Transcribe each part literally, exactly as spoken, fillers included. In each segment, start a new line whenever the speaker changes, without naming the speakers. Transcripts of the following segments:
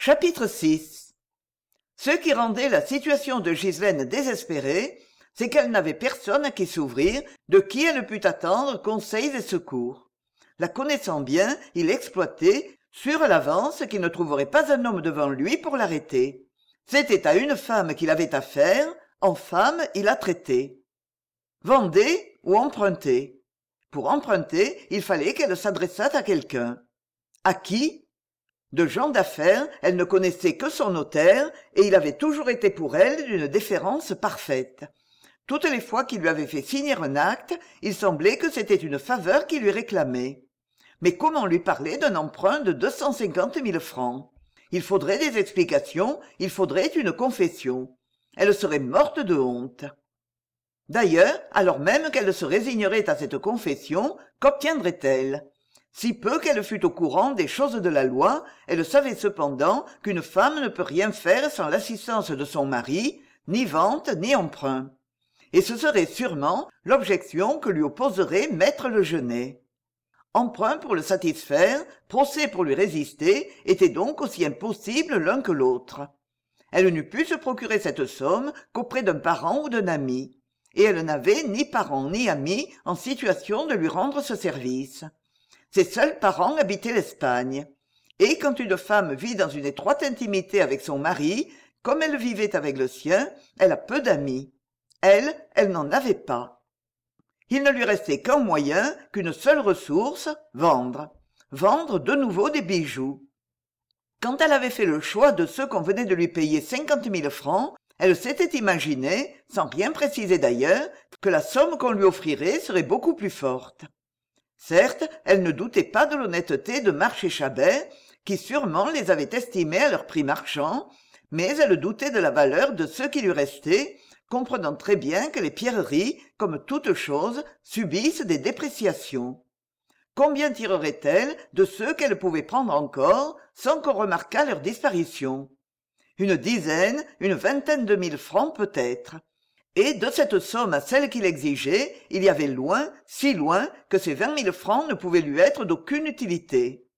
Chapitre six. Ce qui rendait la situation de Ghislaine désespérée, c'est qu'elle n'avait personne à qui s'ouvrir, de qui elle pût attendre conseils et secours. La connaissant bien, il exploitait, sûr à l'avance qu'il ne trouverait pas un homme devant lui pour l'arrêter. C'était à une femme qu'il avait affaire, en femme il la traitait. Vendez ou empruntez. Pour emprunter, il fallait qu'elle s'adressât à quelqu'un. À qui? De gens d'affaires, elle ne connaissait que son notaire, et il avait toujours été pour elle d'une déférence parfaite. Toutes les fois qu'il lui avait fait signer un acte, il semblait que c'était une faveur qu'il lui réclamait. Mais comment lui parler d'un emprunt de deux cent cinquante mille francs? Il faudrait des explications, il faudrait une confession. Elle serait morte de honte. D'ailleurs, alors même qu'elle se résignerait à cette confession, qu'obtiendrait-elle? Si peu qu'elle fût au courant des choses de la loi, elle savait cependant qu'une femme ne peut rien faire sans l'assistance de son mari, ni vente ni emprunt. Et ce serait sûrement l'objection que lui opposerait maître Le Genêt. Emprunt pour le satisfaire, procès pour lui résister, étaient donc aussi impossibles l'un que l'autre. Elle n'eût pu se procurer cette somme qu'auprès d'un parent ou d'un ami, et elle n'avait ni parents ni amis en situation de lui rendre ce service. Ses seuls parents habitaient l'Espagne, et quand une femme vit dans une étroite intimité avec son mari, comme elle vivait avec le sien, elle a peu d'amis. Elle, elle n'en avait pas. Il ne lui restait qu'un moyen, qu'une seule ressource, vendre. Vendre de nouveau des bijoux. Quand elle avait fait le choix de ceux qu'on venait de lui payer cinquante mille francs, elle s'était imaginé, sans rien préciser d'ailleurs, que la somme qu'on lui offrirait serait beaucoup plus forte. Certes, elle ne doutait pas de l'honnêteté de Marche et Chabert, qui sûrement les avaient estimés à leur prix marchand, mais elle doutait de la valeur de ceux qui lui restaient, comprenant très bien que les pierreries, comme toutes choses, subissent des dépréciations. Combien tirerait-elle de ceux qu'elle pouvait prendre encore, sans qu'on remarquât leur disparition? Une dizaine, une vingtaine de mille francs peut-être. Et de cette somme à celle qu'il exigeait, il y avait loin, si loin, que ces vingt mille francs ne pouvaient lui être d'aucune utilité.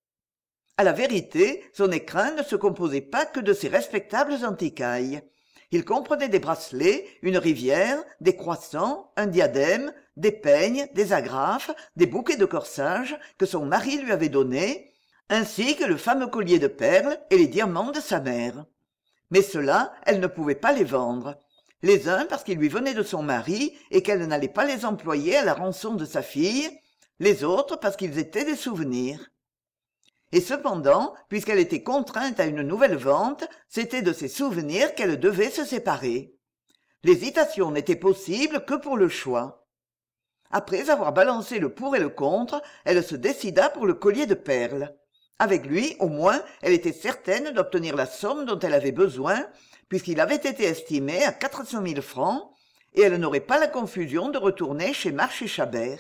À la vérité, son écrin ne se composait pas que de ces respectables antiquailles. Il comprenait des bracelets, une rivière, des croissants, un diadème, des peignes, des agrafes, des bouquets de corsage que son mari lui avait donnés, ainsi que le fameux collier de perles et les diamants de sa mère. Mais cela, elle ne pouvait pas les vendre. Les uns parce qu'ils lui venaient de son mari et qu'elle n'allait pas les employer à la rançon de sa fille, les autres parce qu'ils étaient des souvenirs. Et cependant, puisqu'elle était contrainte à une nouvelle vente, c'était de ces souvenirs qu'elle devait se séparer. L'hésitation n'était possible que pour le choix. Après avoir balancé le pour et le contre, elle se décida pour le collier de perles. Avec lui, au moins, elle était certaine d'obtenir la somme dont elle avait besoin, puisqu'il avait été estimé à quatre cent mille francs, et elle n'aurait pas la confusion de retourner chez Marche et Chabert.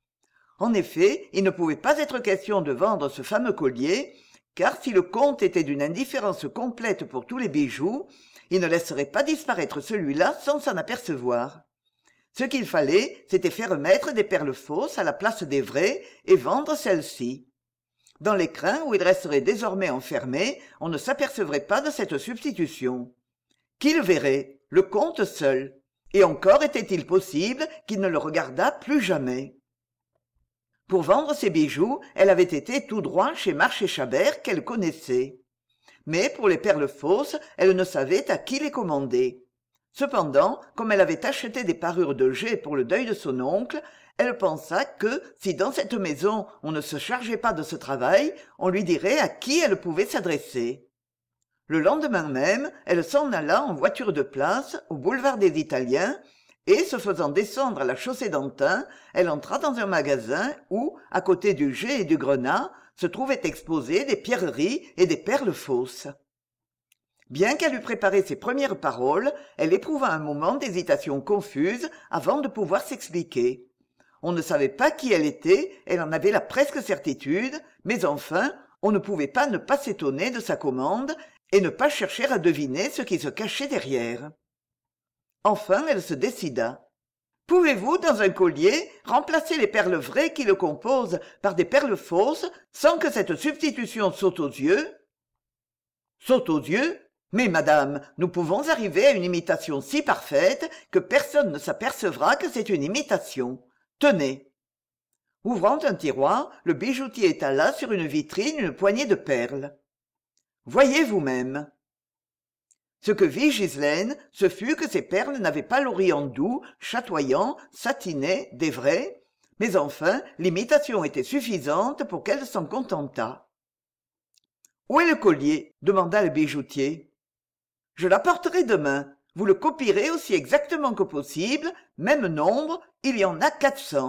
En effet, il ne pouvait pas être question de vendre ce fameux collier, car si le comte était d'une indifférence complète pour tous les bijoux, il ne laisserait pas disparaître celui-là sans s'en apercevoir. Ce qu'il fallait, c'était faire mettre des perles fausses à la place des vraies et vendre celles-ci. Dans l'écrin où il resterait désormais enfermé, on ne s'apercevrait pas de cette substitution. Qui le verrait? Le comte seul. Et encore était-il possible qu'il ne le regardât plus jamais. Pour vendre ses bijoux, elle avait été tout droit chez Marche et Chabert qu'elle connaissait. Mais pour les perles fausses, elle ne savait à qui les commander. Cependant, comme elle avait acheté des parures de jais pour le deuil de son oncle, elle pensa que, si dans cette maison on ne se chargeait pas de ce travail, on lui dirait à qui elle pouvait s'adresser. Le lendemain même, elle s'en alla en voiture de place, au boulevard des Italiens, et, se faisant descendre à la chaussée d'Antin, elle entra dans un magasin où, à côté du jais et du grenat, se trouvaient exposées des pierreries et des perles fausses. Bien qu'elle eût préparé ses premières paroles, elle éprouva un moment d'hésitation confuse avant de pouvoir s'expliquer. On ne savait pas qui elle était, elle en avait la presque certitude, mais enfin, on ne pouvait pas ne pas s'étonner de sa commande et ne pas chercher à deviner ce qui se cachait derrière. Enfin, elle se décida. « Pouvez-vous, dans un collier, remplacer les perles vraies qui le composent par des perles fausses sans que cette substitution saute aux yeux ?» saute aux yeux. Mais, madame, nous pouvons arriver à une imitation si parfaite que personne ne s'apercevra que c'est une imitation. Tenez. Ouvrant un tiroir, le bijoutier étala sur une vitrine une poignée de perles. Voyez vous-même. Ce que vit Ghislaine, ce fut que ces perles n'avaient pas l'orient doux, chatoyant, satiné, des vraies, mais enfin l'imitation était suffisante pour qu'elle s'en contentât. « Où est le collier ?» demanda le bijoutier. « Je l'apporterai demain. Vous le copierez aussi exactement que possible, même nombre, il y en a quatre cents. »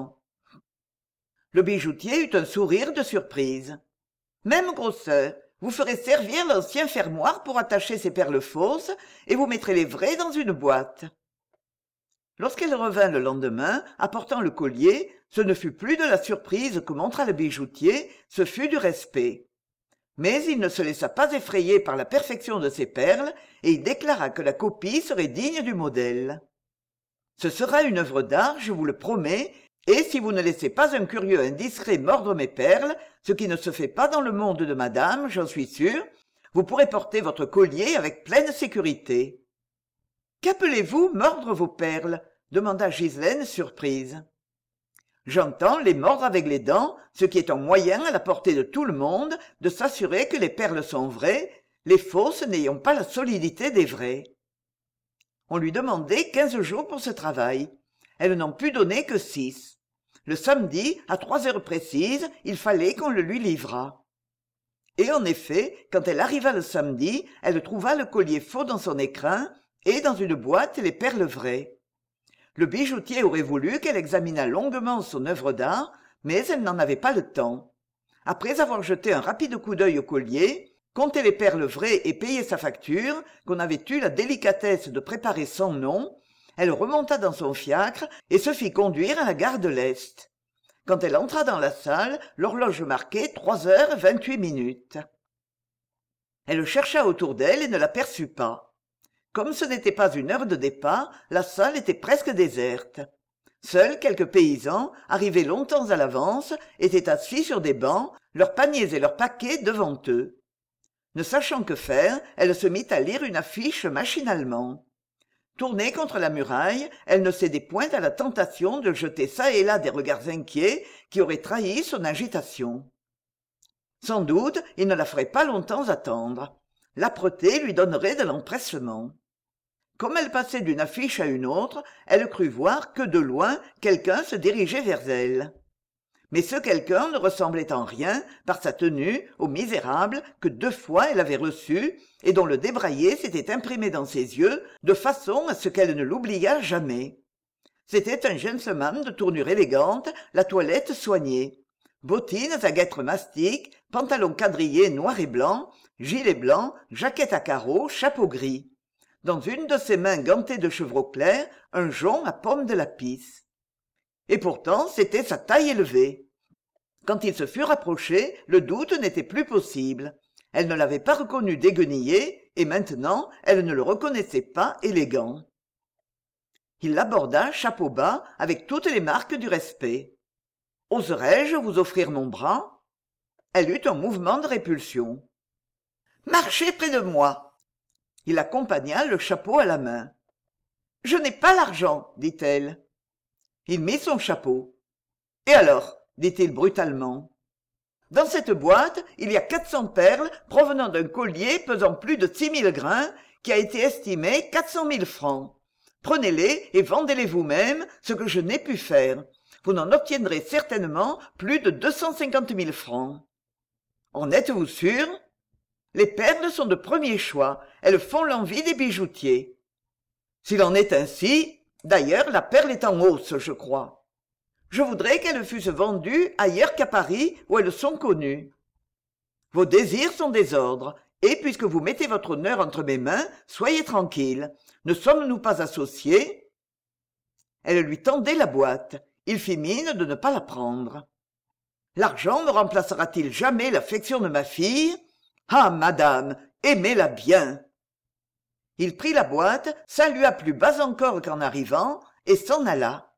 Le bijoutier eut un sourire de surprise. « Même grosseur, vous ferez servir l'ancien fermoir pour attacher ces perles fausses, et vous mettrez les vraies dans une boîte. » Lorsqu'elle revint le lendemain, apportant le collier, ce ne fut plus de la surprise que montra le bijoutier, ce fut du respect. Mais il ne se laissa pas effrayer par la perfection de ces perles, et il déclara que la copie serait digne du modèle. « Ce sera une œuvre d'art, je vous le promets, et si vous ne laissez pas un curieux indiscret mordre mes perles, ce qui ne se fait pas dans le monde de madame, j'en suis sûr, vous pourrez porter votre collier avec pleine sécurité. »« Qu'appelez-vous mordre vos perles ?» demanda Ghislaine surprise. « J'entends les mordre avec les dents, ce qui est un moyen à la portée de tout le monde de s'assurer que les perles sont vraies, les fausses n'ayant pas la solidité des vraies. » On lui demandait quinze jours pour ce travail. Elle n'en put donner que six. Le samedi, à trois heures précises, il fallait qu'on le lui livrât. Et en effet, quand elle arriva le samedi, elle trouva le collier faux dans son écrin et dans une boîte les perles vraies. Le bijoutier aurait voulu qu'elle examinât longuement son œuvre d'art, mais elle n'en avait pas le temps. Après avoir jeté un rapide coup d'œil au collier, compté les perles vraies et payé sa facture, qu'on avait eu la délicatesse de préparer sans nom, elle remonta dans son fiacre et se fit conduire à la gare de l'Est. Quand elle entra dans la salle, l'horloge marquait trois heures vingt-huit minutes. Elle chercha autour d'elle et ne l'aperçut pas. Comme ce n'était pas une heure de départ, la salle était presque déserte. Seuls quelques paysans, arrivés longtemps à l'avance, étaient assis sur des bancs, leurs paniers et leurs paquets devant eux. Ne sachant que faire, elle se mit à lire une affiche machinalement. Tournée contre la muraille, elle ne cédait point à la tentation de jeter çà et là des regards inquiets qui auraient trahi son agitation. Sans doute, il ne la ferait pas longtemps attendre. L'âpreté lui donnerait de l'empressement. Comme elle passait d'une affiche à une autre, elle crut voir que de loin quelqu'un se dirigeait vers elle. Mais ce quelqu'un ne ressemblait en rien, par sa tenue, au misérable que deux fois elle avait reçu et dont le débraillé s'était imprimé dans ses yeux de façon à ce qu'elle ne l'oubliât jamais. C'était un gentleman de tournure élégante, la toilette soignée. Bottines à guêtres mastiques, pantalon quadrillé noir et blanc, gilet blanc, jaquette à carreaux, chapeau gris. Dans une de ses mains gantées de chevreau clair, un jonc à pomme de lapis. Et pourtant, c'était sa taille élevée. Quand il se fut rapproché, le doute n'était plus possible. Elle ne l'avait pas reconnu déguenillé, et maintenant, elle ne le reconnaissait pas élégant. Il l'aborda, chapeau bas, avec toutes les marques du respect. « Oserais-je vous offrir mon bras ?» Elle eut un mouvement de répulsion. « Marchez près de moi !» Il accompagna le chapeau à la main. « Je n'ai pas l'argent, dit-elle. » Il mit son chapeau. « Et alors ?» dit-il brutalement. « Dans cette boîte, il y a quatre cents perles provenant d'un collier pesant plus de six mille grains qui a été estimé quatre cent mille francs. Prenez-les et vendez-les vous-même, ce que je n'ai pu faire. Vous n'en obtiendrez certainement plus de deux cent cinquante mille francs. En êtes-vous sûr ? Les perles sont de premier choix, elles font l'envie des bijoutiers. S'il en est ainsi, d'ailleurs la perle est en hausse, je crois. Je voudrais qu'elles fussent vendues ailleurs qu'à Paris, où elles sont connues. Vos désirs sont des ordres, et puisque vous mettez votre honneur entre mes mains, soyez tranquille. Ne sommes-nous pas associés ? Elle lui tendait la boîte. Il fit mine de ne pas la prendre. L'argent me remplacera-t-il jamais l'affection de ma fille ? Ah, madame, aimez-la bien. Il prit la boîte, salua plus bas encore qu'en arrivant, et s'en alla.